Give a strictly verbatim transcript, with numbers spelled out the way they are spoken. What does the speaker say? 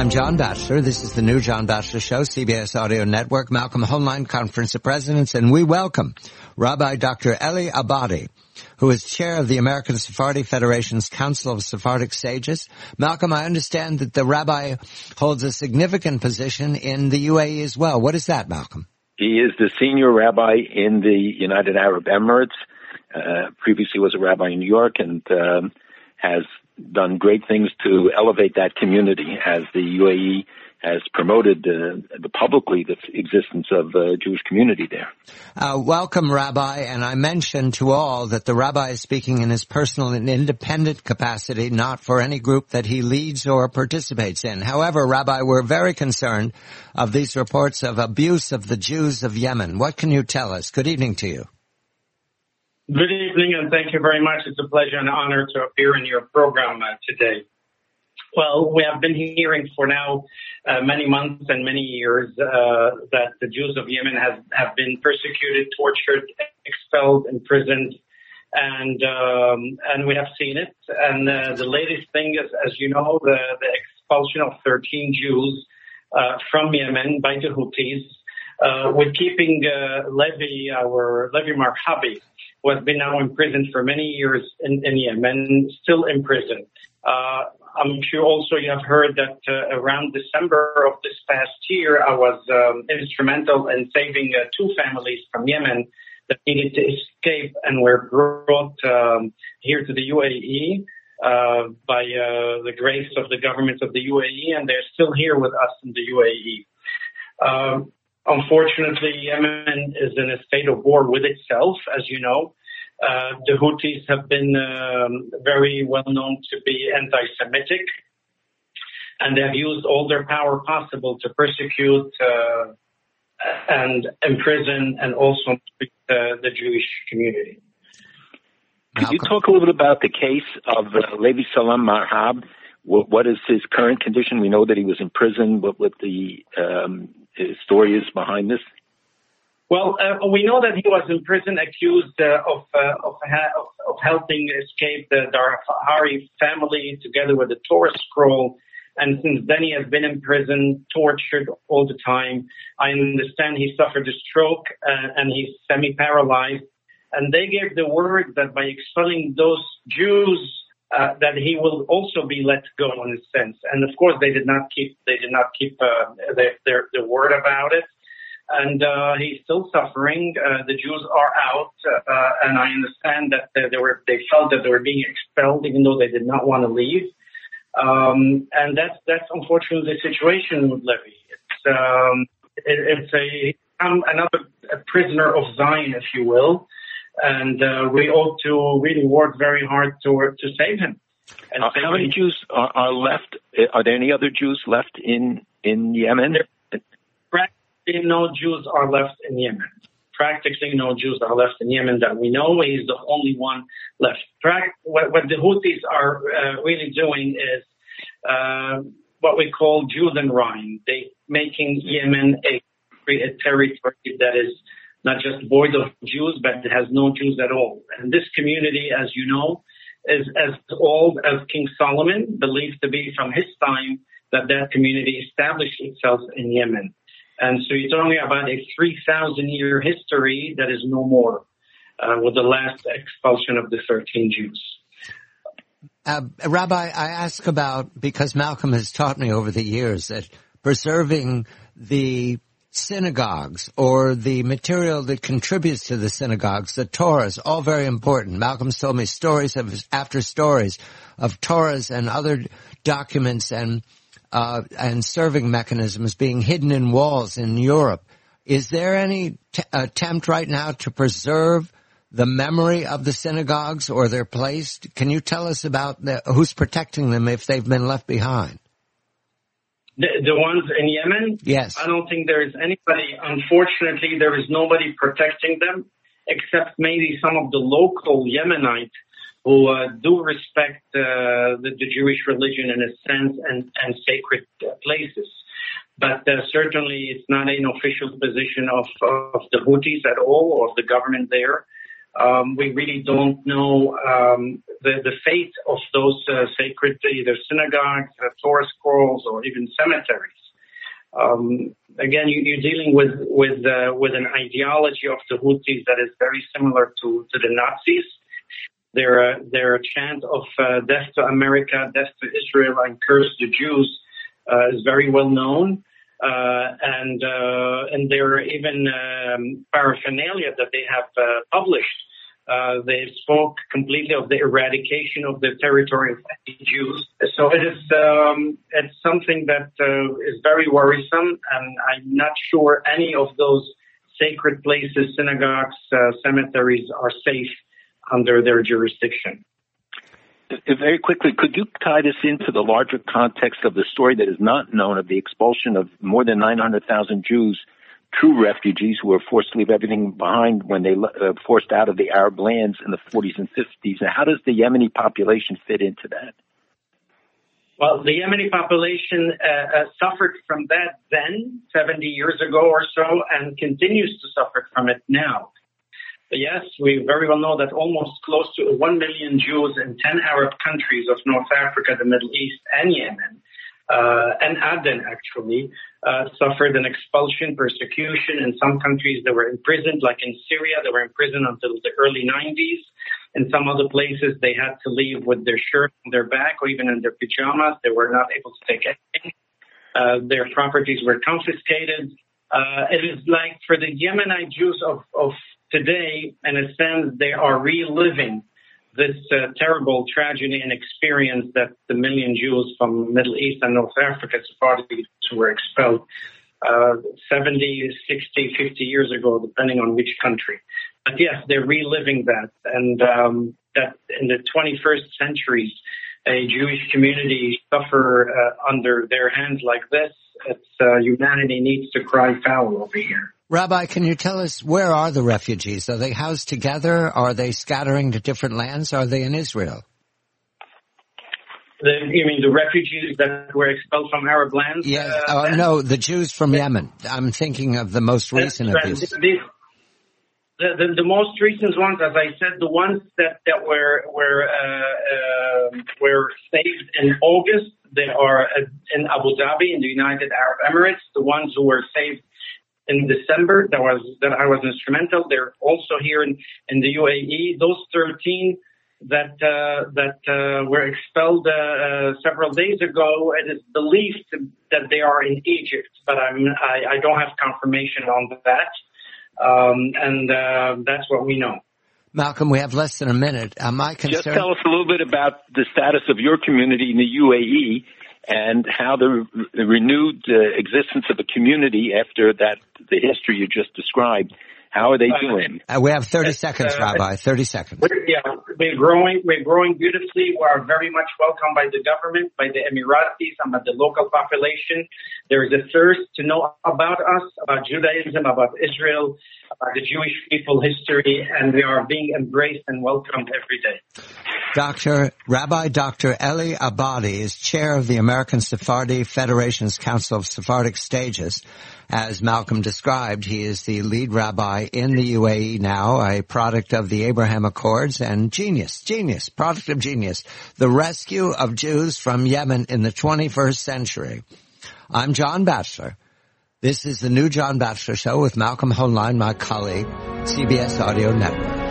I'm John Batchelor. This is the new John Batchelor Show, C B S Audio Network, Malcolm Hoenlein Conference of Presidents, and we welcome Rabbi Doctor Eli Abadi, who is chair of the American Sephardi Federation's Council of Sephardic Sages. Malcolm, I understand that the rabbi holds a significant position in the U A E as well. What is that, Malcolm? He is the senior rabbi in the United Arab Emirates. Uh, previously was a rabbi in New York and um, has done great things to elevate that community as the U A E has promoted uh, the publicly the existence of the uh, Jewish community there. Uh, welcome, Rabbi, and I mentioned to all that the rabbi is speaking in his personal and independent capacity, not for any group that he leads or participates in. However, Rabbi, we're very concerned of these reports of abuse of the Jews of Yemen. What can you tell us? Good evening to you. Good evening, and thank you very much. It's a pleasure and honor to appear in your program uh, today. Well, we have been hearing for now uh, many months and many years uh, that the Jews of Yemen have, have been persecuted, tortured, expelled, imprisoned, and um, and we have seen it. And uh, the latest thing is, as you know, the, the expulsion of thirteen Jews uh, from Yemen by the Houthis, uh, with keeping uh, Levi, our Levi Marhabi, who has been now imprisoned for many years in, in Yemen, still in prison. Uh, I'm sure also you have heard that uh, around December of this past year, I was um, instrumental in saving uh, two families from Yemen that needed to escape and were brought um, here to the U A E uh, by uh, the grace of the government of the U A E, and they're still here with us in the U A E. Um, Unfortunately, Yemen is in a state of war with itself, as you know. Uh, the Houthis have been um, very well known to be anti-Semitic, and they have used all their power possible to persecute uh, and imprison and also uh, the Jewish community. Could you talk a little bit about the case of uh, Levi Salam Marhab? What, what is his current condition? We know that he was in prison. What, what the um, story is behind this? Well, uh, we know that he was in prison accused uh, of, uh, of, of of helping escape the Darfari family together with the Torah scroll. And since then, he has been in prison, tortured all the time. I understand he suffered a stroke uh, and he's semi-paralyzed. And they gave the word that by expelling those Jews, Uh, that he will also be let go in a sense, and of course they did not keep they did not keep uh, their, their their word about it, and uh, he's still suffering. Uh, the Jews are out, uh, and I understand that they were they felt that they were being expelled even though they did not want to leave, um, and that's that's unfortunately the situation with Levi. It's um, it, it's a um, another a prisoner of Zion, if you will. And uh, we ought to really work very hard to to save him. And uh, save how many him. Jews are, are left? Are there any other Jews left in in Yemen? Practically no Jews are left in Yemen. Practically no Jews are left in Yemen that we know. He's the only one left. What, what the Houthis are uh, really doing is uh, what we call Judenrein. They making Yemen a, a territory that is not just void of Jews, but it has no Jews at all. And this community, as you know, is as old as King Solomon, believed to be from his time that that community established itself in Yemen. And so it's only about a three thousand year history that is no more uh, with the last expulsion of the thirteen Jews. Uh, Rabbi, I ask about, because Malcolm has taught me over the years that preserving the synagogues or the material that contributes to the synagogues, the Torahs, all very important. Malcolm's told me stories of after stories of Torahs and other documents and uh and serving mechanisms being hidden in walls in Europe. Is there any t- attempt right now to preserve the memory of the synagogues or their place? Can you tell us about the, who's protecting them if they've been left behind? The, the ones in Yemen? Yes. I don't think there is anybody, unfortunately, there is nobody protecting them except maybe some of the local Yemenites who uh, do respect uh, the, the Jewish religion in a sense and, and sacred uh, places. But uh, certainly it's not an official position of, of the Houthis at all or of the government there. Um, we really don't know um, the, the fate of those uh, sacred either synagogues, uh, Torah scrolls, or even cemeteries. Um, again, you, you're dealing with with uh, with an ideology of the Houthis that is very similar to, to the Nazis. Their uh, their chant of uh, death to America, death to Israel, and curse the Jews uh, is very well known. Uh, and uh, and there are even um, paraphernalia that they have uh, published. Uh, they spoke completely of the eradication of the territory of Jews. So it is um, it's something that uh, is very worrisome, and I'm not sure any of those sacred places, synagogues, uh, cemeteries are safe under their jurisdiction. Very quickly, could you tie this into the larger context of the story that is not known of the expulsion of more than nine hundred thousand Jews, true refugees who were forced to leave everything behind when they uh, forced out of the Arab lands in the forties and fifties? And how does the Yemeni population fit into that? Well, the Yemeni population uh, uh, suffered from that then, seventy years ago or so, and continues to suffer from it now. Yes, we very well know that almost close to one million Jews in ten Arab countries of North Africa, the Middle East, and Yemen, uh, and Aden actually, uh, suffered an expulsion, persecution. In some countries, they were imprisoned, like in Syria, they were imprisoned until the early nineties. In some other places, they had to leave with their shirt on their back or even in their pajamas. They were not able to take anything. Uh, their properties were confiscated. Uh, it is like for the Yemenite Jews of, of today, in a sense, they are reliving this uh, terrible tragedy and experience that the million Jews from Middle East and North Africa, Sephardics, were expelled uh, seventy, sixty, fifty years ago, depending on which country. But yes, they're reliving that. And um, that in the twenty-first century, a Jewish community suffer uh, under their hands like this. It's uh, humanity needs to cry foul over here. Rabbi, can you tell us, where are the refugees? Are they housed together? Are they scattering to different lands? Are they in Israel? The, you mean the refugees that were expelled from Arab lands? Yes. Uh, oh, no, the Jews from Yemen. I'm thinking of the most recent of these. The, the, the, the most recent ones, as I said, the ones that, that were were uh, uh, were saved in August, they are in Abu Dhabi in the United Arab Emirates. The ones who were saved in December, that was that I was instrumental. They're also here in, in the U A E. Those thirteen that uh, that uh, were expelled uh, uh, several days ago, it is believed that they are in Egypt, but I'm, I, I don't have confirmation on that. Um, and uh, that's what we know. Malcolm, we have less than a minute. Uh, my concern... Just tell us a little bit about the status of your community in the U A E and how the, the renewed uh, existence of a community after that, the history you just described, how are they doing? Uh, we have thirty it's, seconds, uh, Rabbi, thirty seconds. We're, yeah, we're growing, we're growing beautifully. We are very much welcomed by the government, by the Emiratis, and by the local population. There is a thirst to know about us, about Judaism, about Israel, about the Jewish people history, and we are being embraced and welcomed every day. Doctor Rabbi Doctor Eli Abadi is chair of the American Sephardi Federation's Council of Sephardic Stages. As Malcolm described, he is the lead rabbi in the U A E now, a product of the Abraham Accords, and genius, genius, product of genius, the rescue of Jews from Yemen in the twenty-first century. I'm John Batchelor. This is the new John Batchelor Show with Malcolm Hoenlein, my colleague, C B S Audio Network.